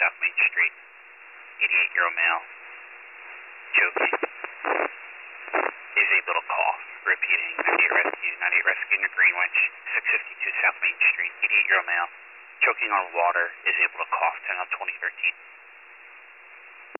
South Main Street. 88-year-old male, choking, is able to cough. Repeating, 98 Rescue near Greenwich, 652 South Main Street. 88-year-old male, choking on water, is able to cough. 10 on 2013.